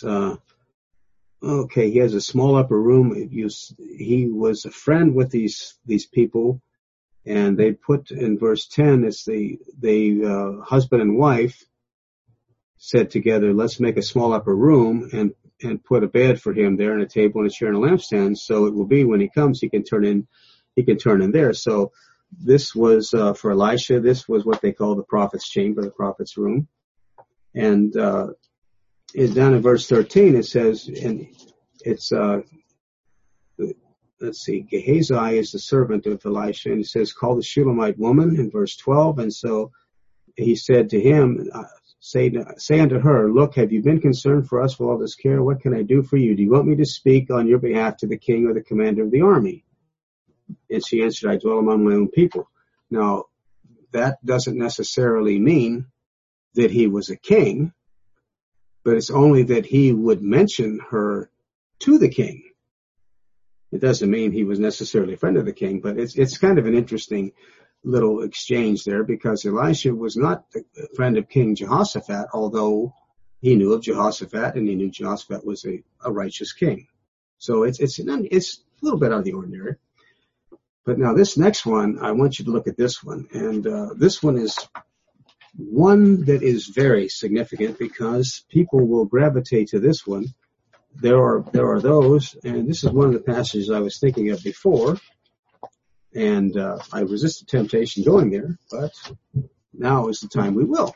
he has a small upper room. He was a friend with these people, and they put in verse 10, it's the husband and wife said together, let's make a small upper room and put a bed for him there and a table and a chair and a lampstand. So it will be when he comes, he can turn in there. So this was, for Elisha, this was what they call the prophet's chamber, the prophet's room. And, down in verse 13, it says, and it's, let's see, Gehazi is the servant of Elisha, and it says, call the Shulamite woman in verse 12. And so he said to him, say unto her, look, have you been concerned for us with all this care? What can I do for you? Do you want me to speak on your behalf to the king or the commander of the army? And she answered, I dwell among my own people. Now, that doesn't necessarily mean that he was a king, but it's only that he would mention her to the king. It doesn't mean he was necessarily a friend of the king, but it's kind of an interesting little exchange there, because Elisha was not a friend of King Jehoshaphat, although he knew of Jehoshaphat and he knew Jehoshaphat was a righteous king. So it's a little bit out of the ordinary. But now this next one, I want you to look at this one. And this one is one that is very significant because people will gravitate to this one. There are those, and this is one of the passages I was thinking of before, and I resisted temptation going there, but now is the time we will.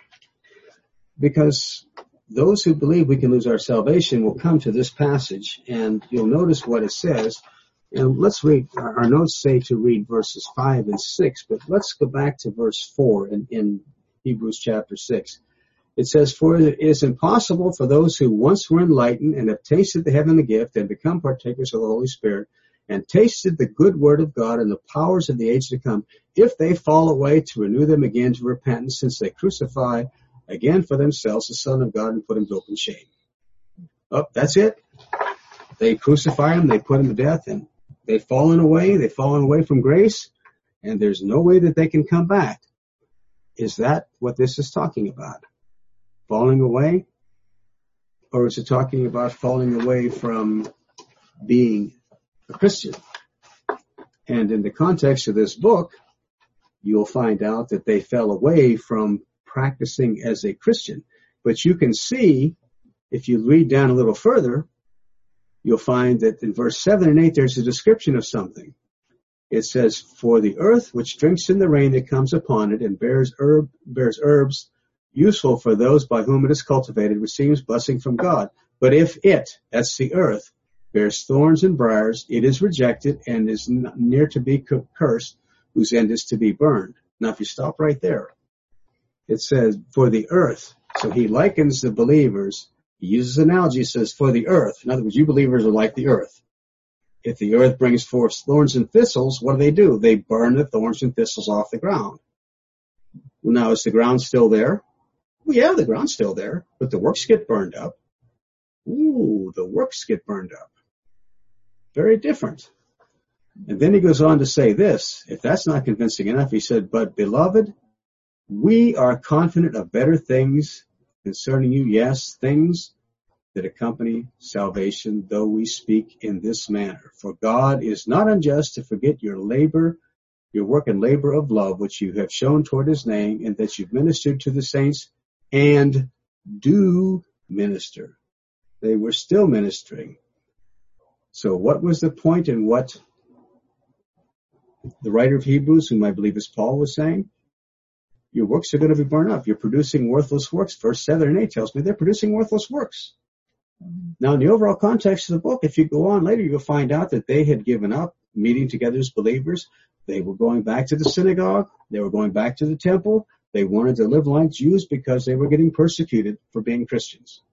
Because those who believe we can lose our salvation will come to this passage, and you'll notice what it says. And let's read, our notes say to read verses 5 and 6, but let's go back to verse 4 in Hebrews chapter 6. It says, for it is impossible for those who once were enlightened and have tasted the heavenly gift and become partakers of the Holy Spirit and tasted the good word of God and the powers of the age to come, if they fall away, to renew them again to repentance, since they crucify again for themselves the Son of God and put him to open shame. Oh, that's it. They crucify him, they put him to death, and they've fallen away from grace, and there's no way that they can come back. Is that what this is talking about? Falling away? Or is it talking about falling away from being a Christian? And in the context of this book, you'll find out that they fell away from practicing as a Christian. But you can see, if you read down a little further, you'll find that in verse 7 and 8, there's a description of something. It says, for the earth which drinks in the rain that comes upon it and bears herbs useful for those by whom it is cultivated, receives blessing from God. But if it, that's the earth, bears thorns and briars, it is rejected and is near to be cursed, whose end is to be burned. Now, if you stop right there, it says, for the earth. So he likens the believers. He uses an analogy, he says, for the earth. In other words, you believers are like the earth. If the earth brings forth thorns and thistles, what do? They burn the thorns and thistles off the ground. Well, now, is the ground still there? Well, yeah, the ground's still there, but the works get burned up. Ooh, the works get burned up. Very different. And then he goes on to say this, if that's not convincing enough, he said, but beloved, we are confident of better things concerning you, yes, things that accompany salvation, though we speak in this manner. For God is not unjust to forget your labor, your work and labor of love, which you have shown toward his name, and that you've ministered to the saints and do minister. They were still ministering. So what was the point in what the writer of Hebrews, whom I believe is Paul, was saying? Your works are going to be burned up. You're producing worthless works. Verse 7 and 8 tells me they're producing worthless works. Now, in the overall context of the book, if you go on later, you'll find out that they had given up meeting together as believers. They were going back to the synagogue. They were going back to the temple. They wanted to live like Jews because they were getting persecuted for being Christians.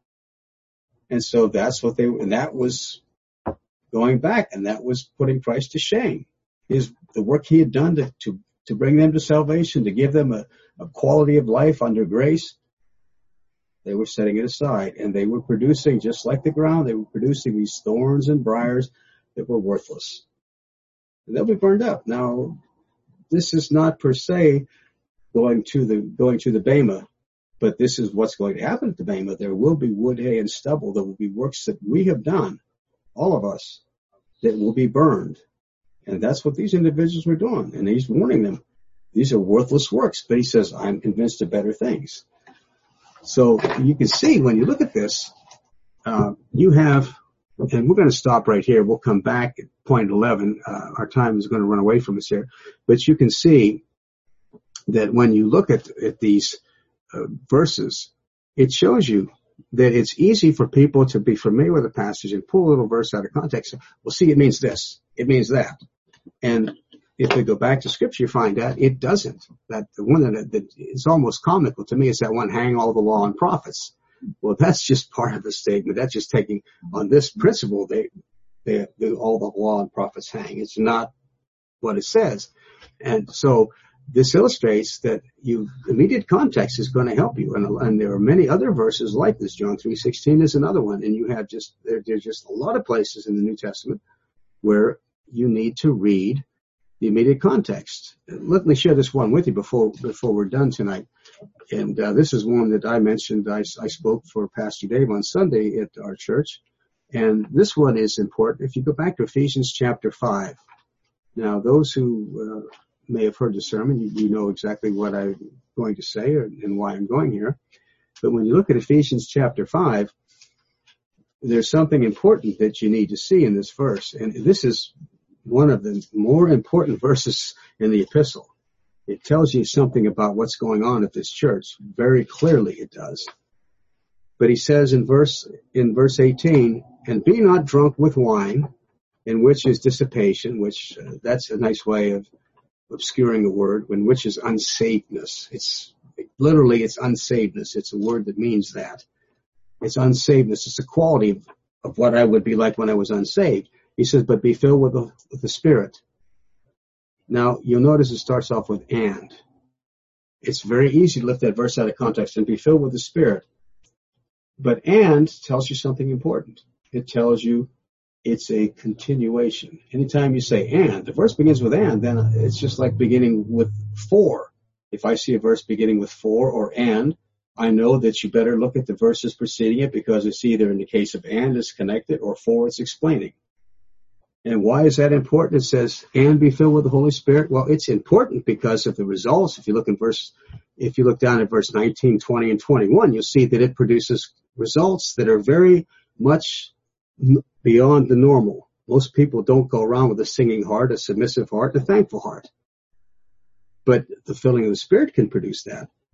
And so that's what and that was going back, and that was putting Christ to shame. The work he had done to bring them to salvation, to give them a quality of life under grace, they were setting it aside, and they were producing, just like the ground, they were producing these thorns and briars that were worthless. And they'll be burned up. Now, this is not per se going to the Bema, but this is what's going to happen at the Bema. There will be wood, hay, and stubble. There will be works that we have done, all of us, that will be burned. And that's what these individuals were doing. And he's warning them. These are worthless works. But he says, I'm convinced of better things. So you can see when you look at this, you have, and we're going to stop right here. We'll come back at point 11. Our time is going to run away from us here. But you can see that when you look at these verses, it shows you that it's easy for people to be familiar with a passage and pull a little verse out of context. Well, see, it means this. It means that. And if we go back to Scripture, you find out it doesn't. That the one that is almost comical to me is that one, hang all the law and prophets. Well, that's just part of the statement. That's just taking on this principle, all the law and prophets hang. It's not what it says. And so this illustrates that immediate context is going to help you. And there are many other verses like this. John 3:16 is another one. And you have there's just a lot of places in the New Testament where you need to read the immediate context. Let me share this one with you before we're done tonight. And this is one that I mentioned. I spoke for Pastor Dave on Sunday at our church. And this one is important. If you go back to Ephesians chapter 5. Now, those who may have heard the sermon, you know exactly what I'm going to say and why I'm going here. But when you look at Ephesians chapter 5, there's something important that you need to see in this verse. And this is one of the more important verses in the epistle. It tells you something about what's going on at this church. Very clearly it does. But he says in verse 18, and be not drunk with wine, in which is dissipation, which that's a nice way of obscuring a word, which is unsavedness. It's unsavedness. It's a word that means that. It's unsavedness. It's a quality of what I would be like when I was unsaved. He says, but be filled with the Spirit. Now, you'll notice it starts off with and. It's very easy to lift that verse out of context and be filled with the Spirit. But and tells you something important. It tells you it's a continuation. Anytime you say and, the verse begins with and, then it's just like beginning with for. If I see a verse beginning with for or and, I know that you better look at the verses preceding it because it's either in the case of and it's connected or for it's explaining. And why is that important? It says, and be filled with the Holy Spirit. Well, it's important because of the results. If you look down at verse 19, 20, and 21, you'll see that it produces results that are very much beyond the normal. Most people don't go around with a singing heart, a submissive heart, a thankful heart. But the filling of the Spirit can produce that.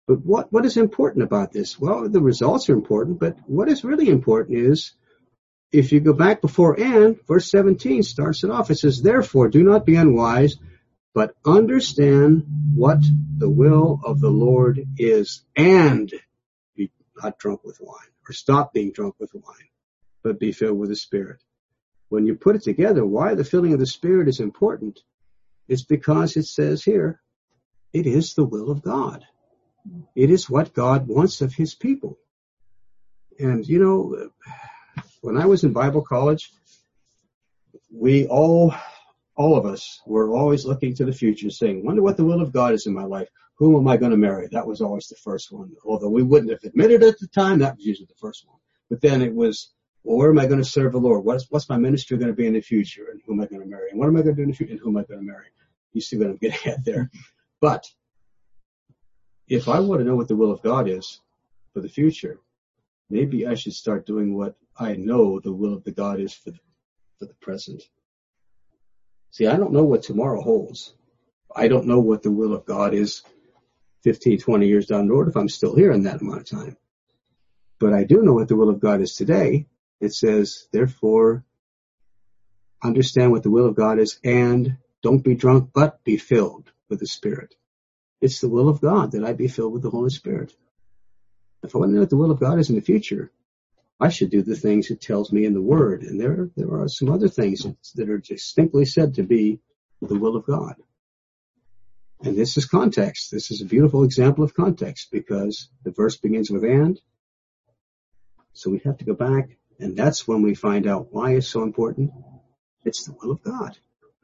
But what is important about this? Well, the results are important, but what is really important is, if you go back before and, verse 17 starts it off. It says, therefore, do not be unwise, but understand what the will of the Lord is, and be not drunk with wine, or stop being drunk with wine, but be filled with the Spirit. When you put it together, why the filling of the Spirit is important, it's because it says here, it is the will of God. It is what God wants of his people. And, when I was in Bible college, we all of us were always looking to the future, saying, wonder what the will of God is in my life. Who am I going to marry? That was always the first one. Although we wouldn't have admitted it at the time, that was usually the first one. But then it was, well, where am I going to serve the Lord? What's my ministry going to be in the future? And who am I going to marry? And what am I going to do in the future? And who am I going to marry? You see what I'm getting at there. But if I want to know what the will of God is for the future, maybe I should start doing what I know the will of the God is for the present. See, I don't know what tomorrow holds. I don't know what the will of God is 15, 20 years down the road if I'm still here in that amount of time. But I do know what the will of God is today. It says, therefore, understand what the will of God is, and don't be drunk, but be filled with the Spirit. It's the will of God that I be filled with the Holy Spirit. If I want to know what the will of God is in the future, I should do the things it tells me in the Word. And there are some other things that are distinctly said to be the will of God. And this is context. This is a beautiful example of context, because the verse begins with and. So we have to go back, and that's when we find out why it's so important. It's the will of God.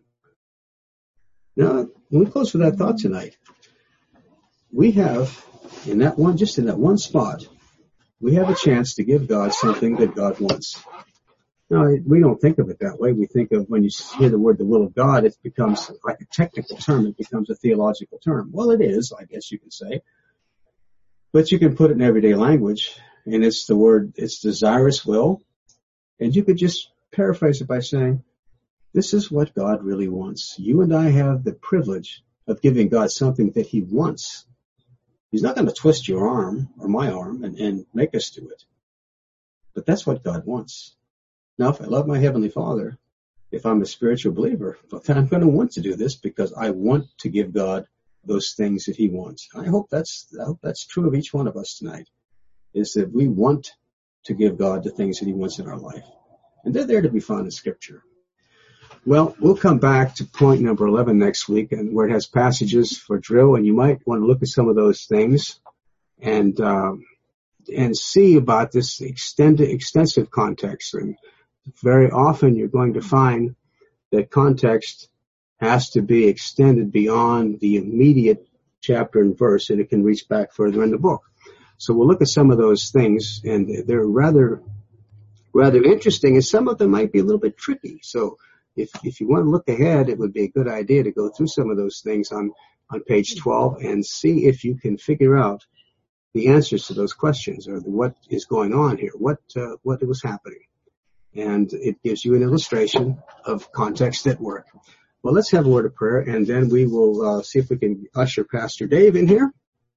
Now, when we close with that thought tonight, we have, in that one spot, we have a chance to give God something that God wants. Now, we don't think of it that way. We think of, when you hear the word the will of God, it becomes like a technical term. It becomes a theological term. Well, it is, I guess you could say. But you can put it in everyday language, and it's desirous will. And you could just paraphrase it by saying, this is what God really wants. You and I have the privilege of giving God something that he wants. He's not going to twist your arm or my arm and make us do it. But that's what God wants. Now, if I love my Heavenly Father, if I'm a spiritual believer, then I'm going to want to do this because I want to give God those things that he wants. I hope that's true of each one of us tonight, is that we want to give God the things that he wants in our life. And they're there to be found in Scripture. Well, we'll come back to point number 11 next week, and where it has passages for drill, and you might want to look at some of those things and see about this extensive context. And very often you're going to find that context has to be extended beyond the immediate chapter and verse, and it can reach back further in the book. So we'll look at some of those things, and they're rather interesting, and some of them might be a little bit tricky. So if you want to look ahead, it would be a good idea to go through some of those things on page 12 and see if you can figure out the answers to those questions, or what is going on here, what was happening. And it gives you an illustration of context at work. Well, let's have a word of prayer, and then we will see if we can usher Pastor Dave in here.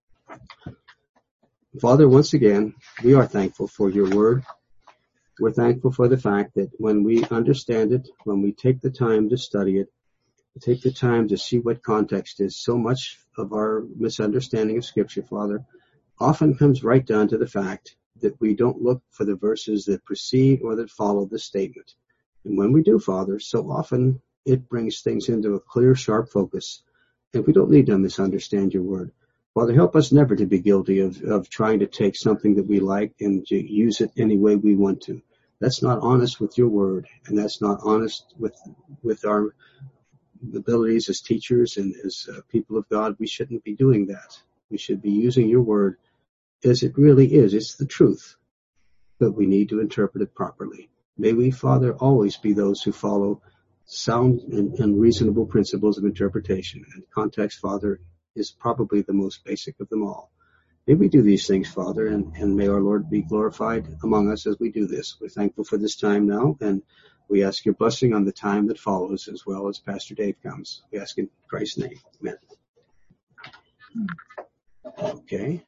Father, once again, we are thankful for your word. We're thankful for the fact that when we understand it, when we take the time to study it, take the time to see what context is, so much of our misunderstanding of Scripture, Father, often comes right down to the fact that we don't look for the verses that precede or that follow the statement. And when we do, Father, so often it brings things into a clear, sharp focus, and we don't need to misunderstand your word. Father, help us never to be guilty of trying to take something that we like and to use it any way we want to. That's not honest with your word, and that's not honest with our abilities as teachers and as people of God. We shouldn't be doing that. We should be using your word as it really is. It's the truth, but we need to interpret it properly. May we, Father, always be those who follow sound and reasonable principles of interpretation. And context, Father, is probably the most basic of them all. May we do these things, Father, and may our Lord be glorified among us as we do this. We're thankful for this time now, and we ask your blessing on the time that follows, as well as Pastor Dave comes. We ask in Christ's name. Amen. Okay.